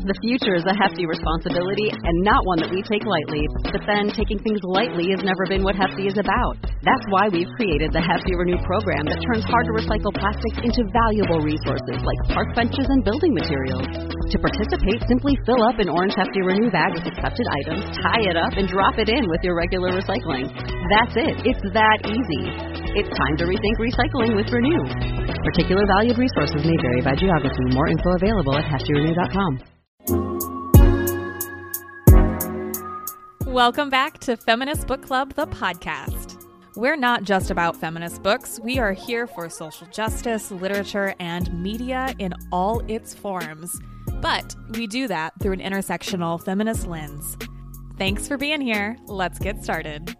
The future is a hefty responsibility and not one that we take lightly. But then taking things lightly has never been what Hefty is about. That's why we've created the Hefty Renew program that turns hard-to-recycle plastics into valuable resources like park benches and building materials. To participate, simply fill up an orange Hefty Renew bag with accepted items, tie it up, and drop it in with your regular recycling. That's it. It's that easy. It's time to rethink recycling with Renew. Particular valued resources may vary by geography. More info available at heftyrenew.com. Welcome back to Feminist Book Club, the podcast. We're not just about feminist books. We are here for social justice, literature, and media in all its forms. But we do that through an intersectional feminist lens. Thanks for being here. Let's get started.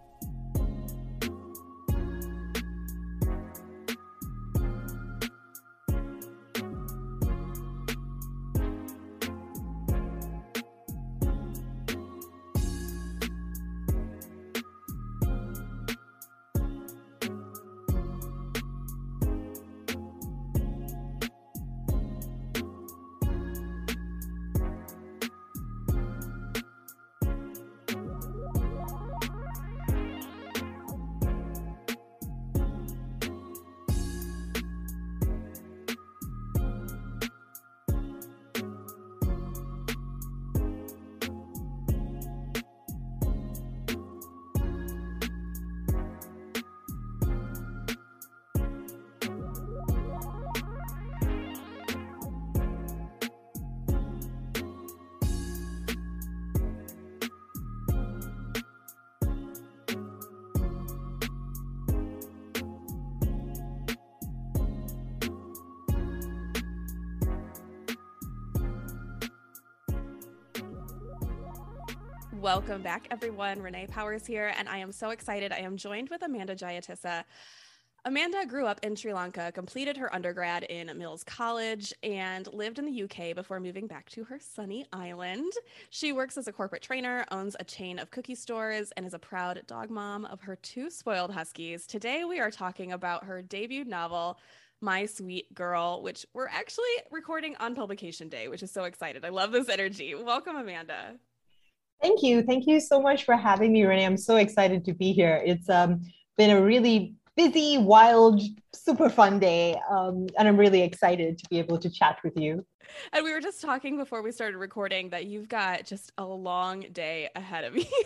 Welcome back, everyone. Renee Powers here, and I am so excited. I am joined with Amanda Jayatissa. Amanda grew up in Sri Lanka, completed her undergrad in Mills College, and lived in the UK before moving back to her sunny island. She works as a corporate trainer, owns a chain of cookie stores, and is a proud dog mom of her 2 spoiled huskies. Today, we are talking about her debut novel, My Sweet Girl, which we're actually recording on publication day, which is so excited. I love this energy. Welcome, Amanda. Thank you. Thank you so much for having me, Renee. I'm so excited to be here. It's been a really busy, wild, super fun day. And I'm really excited to be able to chat with you. And we were just talking before we started recording that you've got just a long day ahead of you.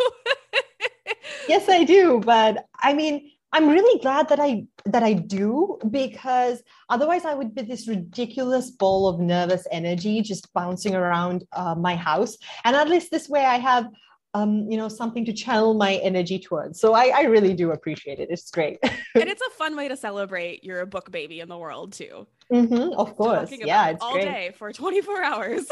Yes, I do. But I mean, I'm really glad that I do, because otherwise I would be this ridiculous ball of nervous energy just bouncing around my house. And at least this way I have, something to channel my energy towards. So I really do appreciate it. It's great. And it's a fun way to celebrate your book baby in the world too. Mm-hmm, of course. Yeah, it's all great. Day for 24 hours.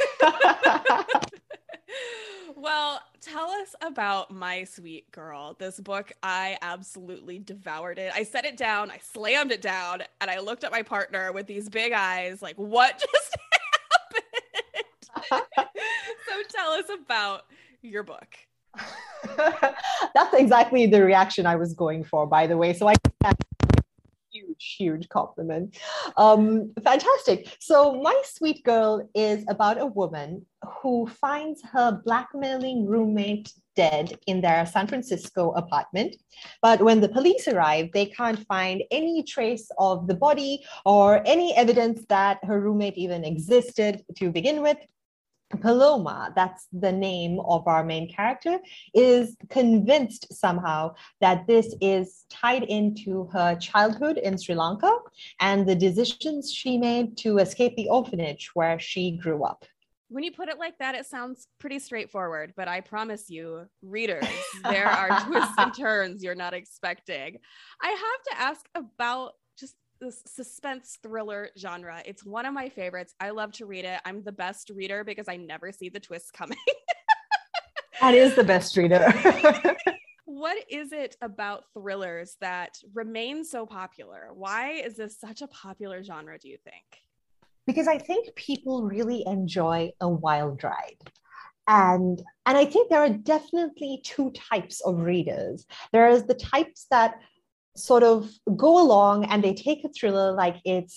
Well, tell us about My Sweet Girl. This book, I absolutely devoured it. I set it down, I slammed it down, and I looked at my partner with these big eyes like, what just happened? So tell us about your book. That's exactly the reaction I was going for, by the way. So I huge compliment. Fantastic. So My Sweet Girl is about a woman who finds her blackmailing roommate dead in their San Francisco apartment. But when the police arrive, they can't find any trace of the body or any evidence that her roommate even existed to begin with. Paloma, that's the name of our main character, is convinced somehow that this is tied into her childhood in Sri Lanka and the decisions she made to escape the orphanage where she grew up. When you put it like that, it sounds pretty straightforward, but I promise you, readers, there are twists and turns you're not expecting. I have to ask about just the suspense thriller genre. It's one of my favorites. I love to read it. I'm the best reader because I never see the twists coming. That is the best reader. What is it about thrillers that remain so popular? Why is this such a popular genre, do you think? Because I think people really enjoy a wild ride. And I think there are definitely 2 types of readers. There is the types that sort of go along and they take a thriller like it's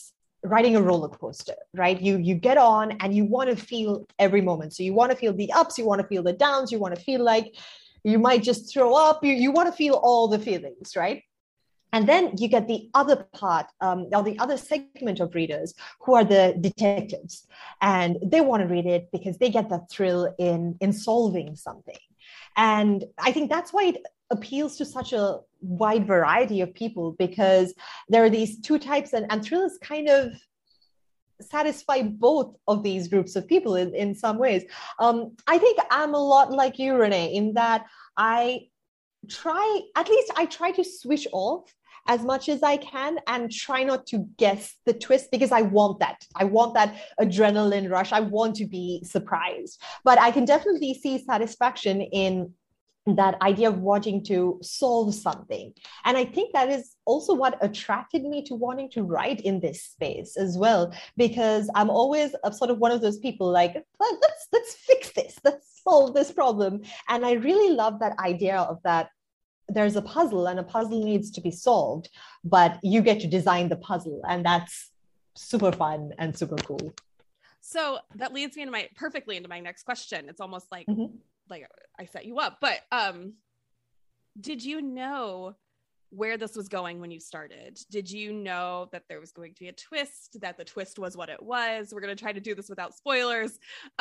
riding a roller coaster, right? You get on and you want to feel every moment. So you want to feel the ups, you want to feel the downs, you want to feel like you might just throw up, you want to feel all the feelings, right? And then you get the other part, or the other segment of readers who are the detectives. And they want to read it because they get that thrill in solving something. And I think that's why it appeals to such a wide variety of people, because there are these two types, and thrillers kind of satisfy both of these groups of people in some ways. I think I'm a lot like you, Renee, in that I try to switch off as much as I can and try not to guess the twist, because I want that. I want that adrenaline rush. I want to be surprised. But I can definitely see satisfaction in that idea of wanting to solve something. And I think that is also what attracted me to wanting to write in this space as well, because I'm always sort of one of those people like, let's fix this, let's solve this problem. And I really love that idea of that there's a puzzle and a puzzle needs to be solved, but you get to design the puzzle, and that's super fun and super cool. So that leads me perfectly into my next question. It's almost like I set you up, but did you know where this was going when you started? Did you know that there was going to be a twist, that the twist was what it was? We're going to try to do this without spoilers.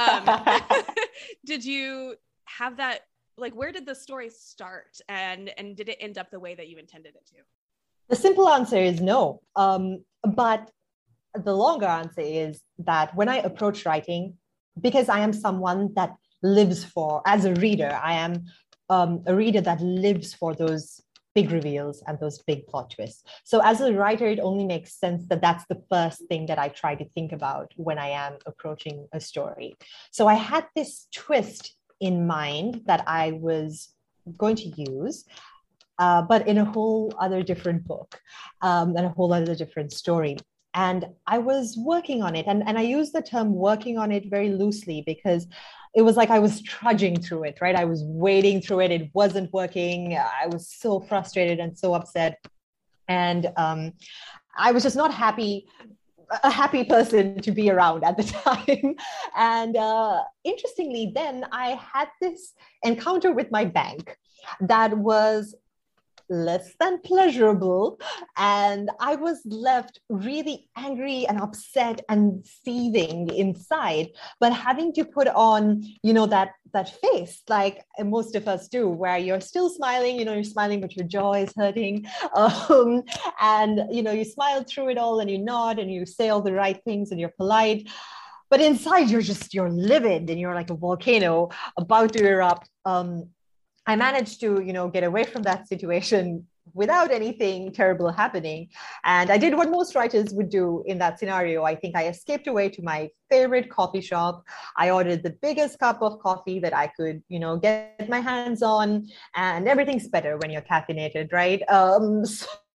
Did you have that? Like, where did the story start, and did it end up the way that you intended it to? The simple answer is no. But the longer answer is that when I approach writing, because I am someone that lives for, as a reader, I am a reader that lives for those big reveals and those big plot twists. So as a writer, it only makes sense that that's the first thing that I try to think about when I am approaching a story. So I had this twist in mind that I was going to use, but in a whole other different book, and a whole other different story. And I was working on it. And I use the term working on it very loosely, because it was like I was trudging through it, right? I was wading through it. It wasn't working. I was so frustrated and so upset. And I was just not a happy person to be around at the time. And interestingly, then I had this encounter with my bank that was less than pleasurable. And I was left really angry and upset and seething inside, but having to put on, that face like most of us do, where you're still smiling, you're smiling, but your jaw is hurting. And, you smile through it all, and you nod and you say all the right things and you're polite. But inside you're livid and you're like a volcano about to erupt. I managed to, get away from that situation without anything terrible happening. And I did what most writers would do in that scenario. I think I escaped away to my favorite coffee shop. I ordered the biggest cup of coffee that I could, get my hands on. And everything's better when you're caffeinated, right? And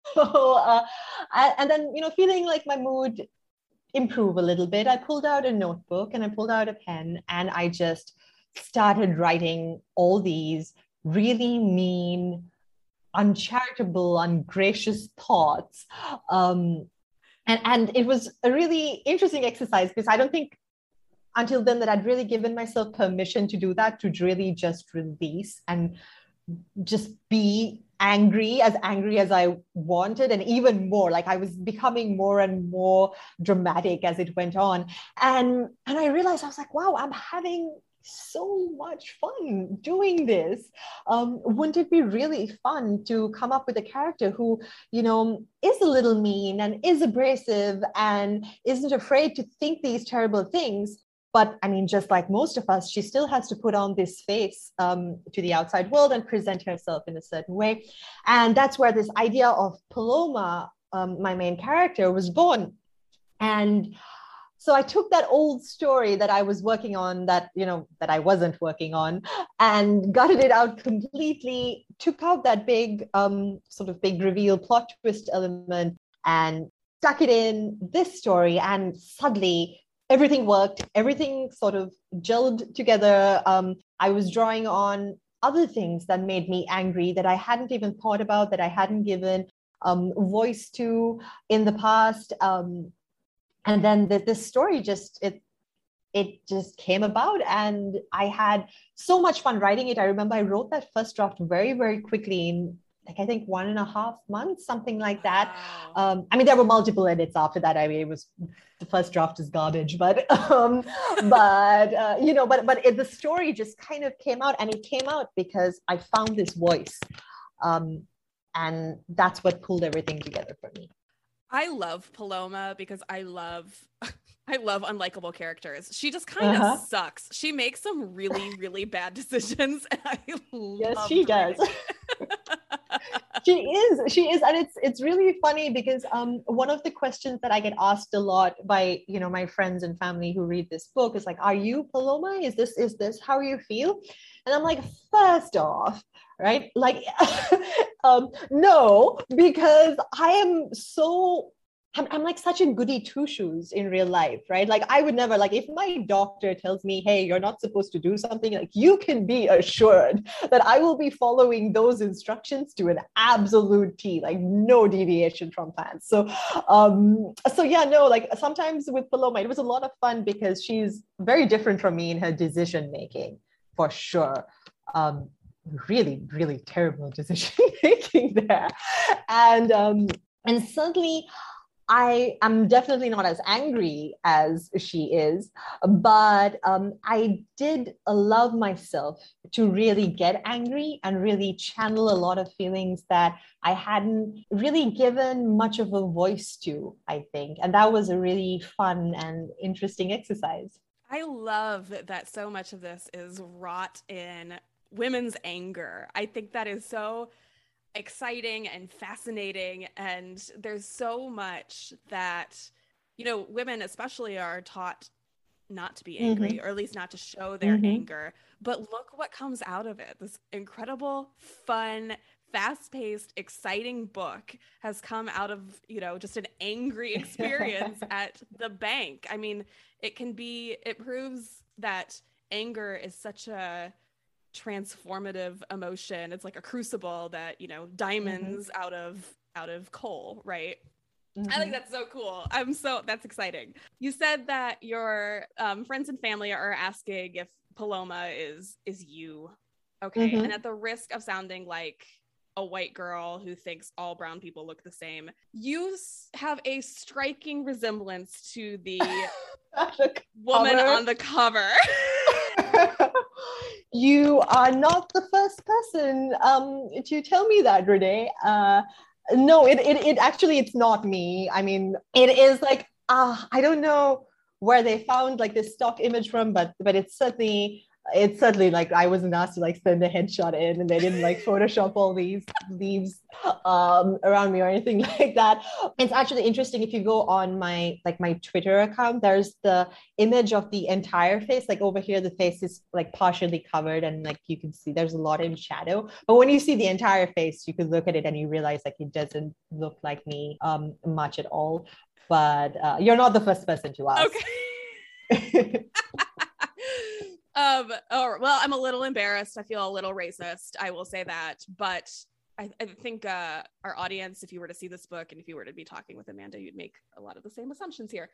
then, feeling like my mood improve a little bit, I pulled out a notebook and I pulled out a pen, and I just started writing all these really mean, uncharitable, ungracious thoughts. And it was a really interesting exercise, because I don't think until then that I'd really given myself permission to do that, to really just release and just be angry as I wanted, and even more. Like I was becoming more and more dramatic as it went on. And I realized, I was like, wow, I'm having so much fun doing this. Wouldn't it be really fun to come up with a character who, is a little mean and is abrasive and isn't afraid to think these terrible things? But I mean, just like most of us, she still has to put on this face to the outside world and present herself in a certain way. And that's where this idea of Paloma, my main character, was born. And so I took that old story that I was working on, that I wasn't working on, and gutted it out completely, took out that big sort of big reveal plot twist element, and stuck it in this story. And suddenly everything worked. Everything sort of gelled together. I was drawing on other things that made me angry, that I hadn't even thought about, that I hadn't given voice to in the past. And then this story it just came about, and I had so much fun writing it. I remember I wrote that first draft very, very quickly in like I think 1.5 months, something like that. Wow. I mean, there were multiple edits after that. I mean, it was the first draft is garbage, but the story just kind of came out, and it came out because I found this voice, and that's what pulled everything together for me. I love Paloma because I love I love unlikable characters. She just kind of sucks. She makes some really, really bad decisions, and I love Yes, she does. She is, and it's really funny because one of the questions that I get asked a lot by my friends and family who read this book is like, are you Paloma? Is this how you feel? And I'm like, first off, right, like no, because I'm like such a goody two shoes in real life, right? Like I would never, like if my doctor tells me, hey, you're not supposed to do something, like you can be assured that I will be following those instructions to an absolute T, like no deviation from plans. So yeah, no, like sometimes with Paloma, it was a lot of fun because she's very different from me in her decision making, for sure. Really, really terrible decision making there. And suddenly I am definitely not as angry as she is, but I did allow myself to really get angry and really channel a lot of feelings that I hadn't really given much of a voice to, I think. And that was a really fun and interesting exercise. I love that so much of this is wrought in women's anger. I think that is so exciting and fascinating, and there's so much that women especially are taught not to be angry, or at least not to show their anger, but look what comes out of it. This incredible, fun, fast-paced, exciting book has come out of just an angry experience at the bank. I mean, it proves that anger is such a transformative emotion. It's like a crucible that diamonds out of coal, right? I think that's so cool. That's exciting. You said that your friends and family are asking if Paloma is you. Okay. And at the risk of sounding like a white girl who thinks all brown people look the same, you have a striking resemblance to the woman on the cover. You are not the first person to tell me that, Renee. No, it actually, it's not me. I mean, it is like, I don't know where they found like this stock image from, but it's certainly like I wasn't asked to like send a headshot in, and they didn't like Photoshop all these leaves around me or anything like that. It's actually interesting. If you go on my Twitter account, there's the image of the entire face. Like over here, the face is like partially covered, and like you can see there's a lot in shadow. But when you see the entire face, you could look at it and you realize like it doesn't look like me much at all. But you're not the first person to ask. Okay. Well, I'm a little embarrassed. I feel a little racist. I will say that, but I think our audience, if you were to see this book and if you were to be talking with Amanda, you'd make a lot of the same assumptions here.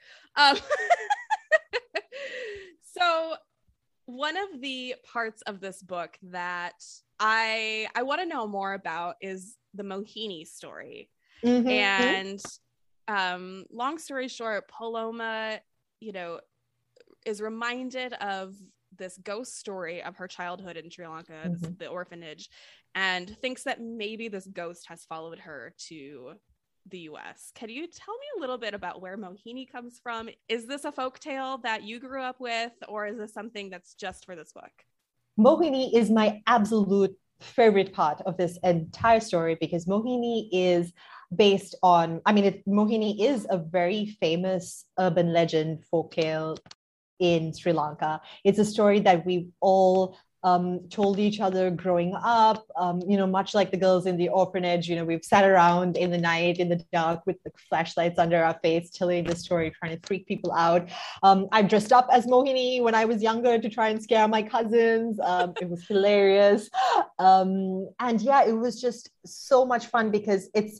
So one of the parts of this book that I want to know more about is the Mohini story. And long story short, Paloma, is reminded of this ghost story of her childhood in Sri Lanka, the orphanage, and thinks that maybe this ghost has followed her to the US. Can you tell me a little bit about where Mohini comes from? Is this a folktale that you grew up with, or is this something that's just for this book? Mohini is my absolute favorite part of this entire story because Mohini is based on, Mohini is a very famous urban legend folktale in Sri Lanka. It's a story that we've all told each other growing up, much like the girls in the orphanage. We've sat around in the night, in the dark, with the flashlights under our face, telling the story, trying to freak people out. I dressed up as Mohini when I was younger to try and scare my cousins. It was hilarious. And yeah, it was just so much fun because it's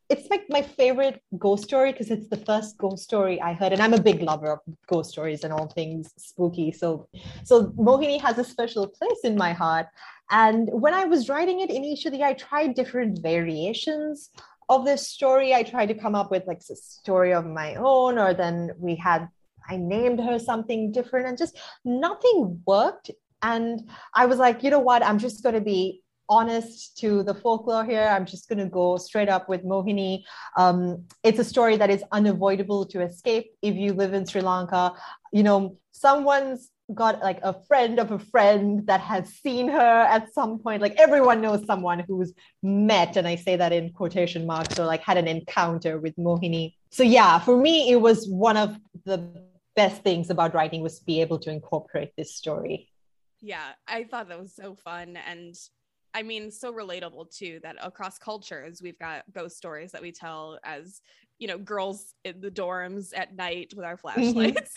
it's like my favorite ghost story because it's the first ghost story I heard, and I'm a big lover of ghost stories and all things spooky. So Mohini has a special place in my heart. And when I was writing it initially, I tried different variations of this story. I tried to come up with like a story of my own, or then I named her something different, and just nothing worked. And I was like, you know what? I'm just going to be honest to the folklore here. I'm just going to go straight up with Mohini. It's a story that is unavoidable to escape if you live in Sri Lanka. Someone's got like a friend of a friend that has seen her at some point. Like everyone knows someone who's met, and I say that in quotation marks, or like had an encounter with Mohini. So yeah, for me, it was one of the best things about writing was to be able to incorporate this story. Yeah, I thought that was so fun. And I mean, so relatable too, that across cultures, we've got ghost stories that we tell as, girls in the dorms at night with our flashlights.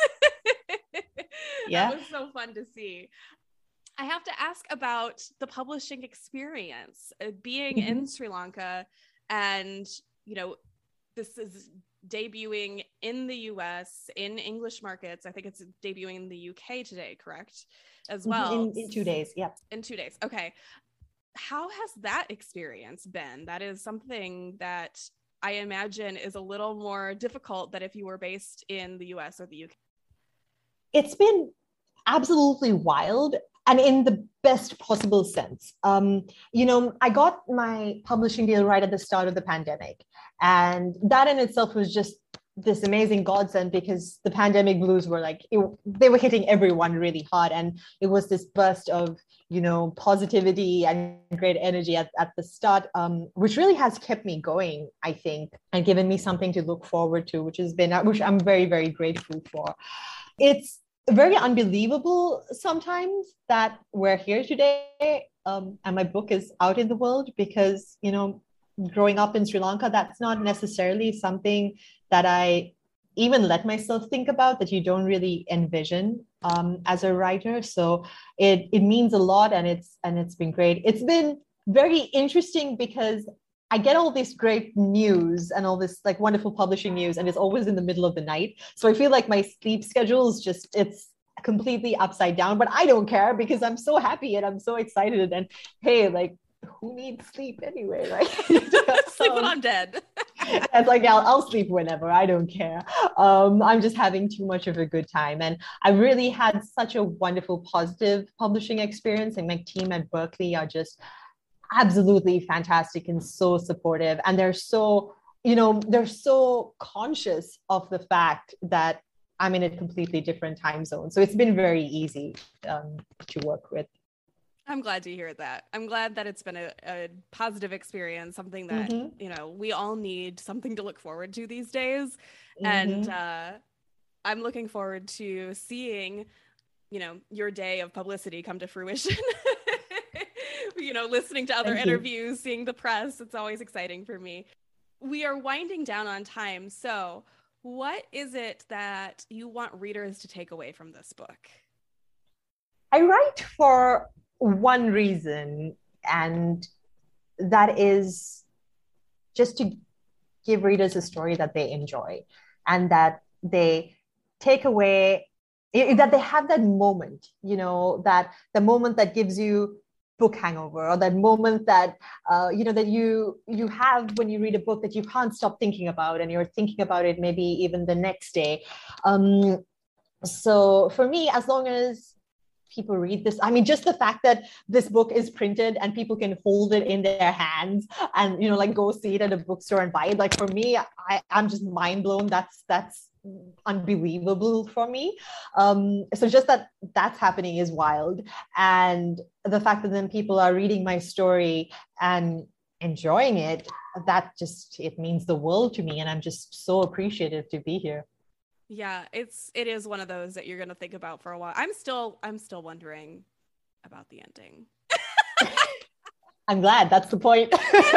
Yeah. That was so fun to see. I have to ask about the publishing experience, being in Sri Lanka, and, this is debuting in the US in English markets. I think it's debuting in the UK today, correct? As well. In 2 days. Yeah. In 2 days. Okay. How has that experience been? That is something that I imagine is a little more difficult than if you were based in the US or the UK. It's been absolutely wild, and in the best possible sense. I got my publishing deal right at the start of the pandemic, and that in itself was just this amazing godsend, because the pandemic blues were they were hitting everyone really hard, and it was this burst of positivity and great energy at the start, which really has kept me going, I think, and given me something to look forward to, which I'm very, very grateful for. It's very unbelievable sometimes that we're here today, and my book is out in the world, because growing up in Sri Lanka, that's not necessarily something that I even let myself think about, that you don't really envision as a writer. So it means a lot, and it's been great. It's been very interesting because I get all this great news and all this like wonderful publishing news, and it's always in the middle of the night. So I feel like my sleep schedule is it's completely upside down, but I don't care because I'm so happy and I'm so excited. And hey, like, who needs sleep anyway, right? Sleep when I'm dead. It's like, I'll sleep whenever. I don't care. I'm just having too much of a good time. And I really had such a wonderful, positive publishing experience. And my team at Berkeley are just absolutely fantastic and so supportive. And they're so conscious of the fact that I'm in a completely different time zone. So it's been very easy to work with. I'm glad to hear that. I'm glad that it's been a positive experience, something that, we all need something to look forward to these days. And I'm looking forward to seeing, your day of publicity come to fruition. Listening to other interviews, seeing the press. It's always exciting for me. We are winding down on time. So what is it that you want readers to take away from this book? I write for one reason, and that is just to give readers a story that they enjoy, and that they take away, that they have that moment, that the moment that gives you book hangover, or that moment that that you have when you read a book that you can't stop thinking about, and you're thinking about it maybe even the next day. So for me, as long as people read this, I mean, just the fact that this book is printed and people can hold it in their hands and go see it at a bookstore and buy it, like, for me, I'm just mind blown. That's unbelievable for me. So just that's happening is wild. And the fact that then people are reading my story and enjoying it, it means the world to me. And I'm just so appreciative to be here. Yeah, it is one of those that you're going to think about for a while. I'm still wondering about the ending. I'm glad. That's the point.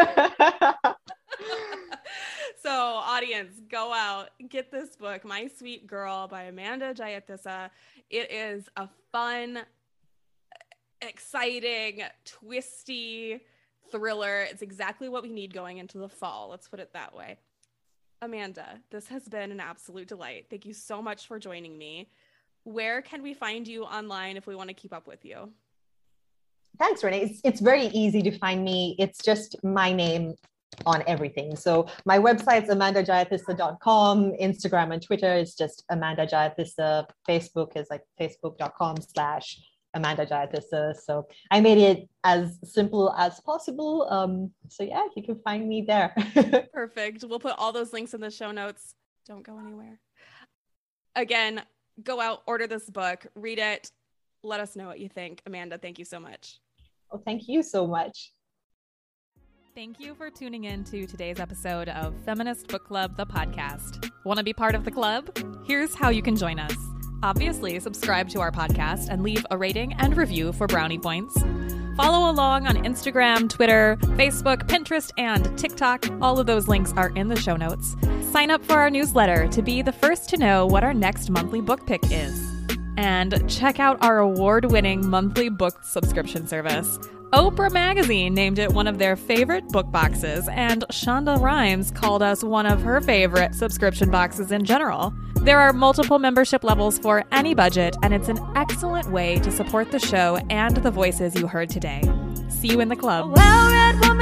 So audience, go out, get this book, My Sweet Girl by Amanda Jayatissa. It is a fun, exciting, twisty thriller. It's exactly what we need going into the fall. Let's put it that way. Amanda, this has been an absolute delight. Thank you so much for joining me. Where can we find you online if we want to keep up with you? Thanks, Renee. It's very easy to find me. It's just my name on everything. So my website's amandajayatissa.com. Instagram and Twitter is just Amanda Jayatissa. Facebook is like facebook.com/Amanda Jayatissa. So I made it as simple as possible. So yeah, you can find me there. Perfect. We'll put all those links in the show notes. Don't go anywhere. Again, go out, order this book, read it. Let us know what you think. Amanda, thank you so much. Oh, thank you so much. Thank you for tuning in to today's episode of Feminist Book Club, the podcast. Want to be part of the club? Here's how you can join us. Obviously, subscribe to our podcast and leave a rating and review for brownie points. Follow along on Instagram, Twitter, Facebook, Pinterest, and TikTok. All of those links are in the show notes. Sign up for our newsletter to be the first to know what our next monthly book pick is. And check out our award-winning monthly book subscription service. Oprah Magazine named it one of their favorite book boxes, and Shonda Rhimes called us one of her favorite subscription boxes in general. There are multiple membership levels for any budget, and it's an excellent way to support the show and the voices you heard today. See you in the club. Well-read woman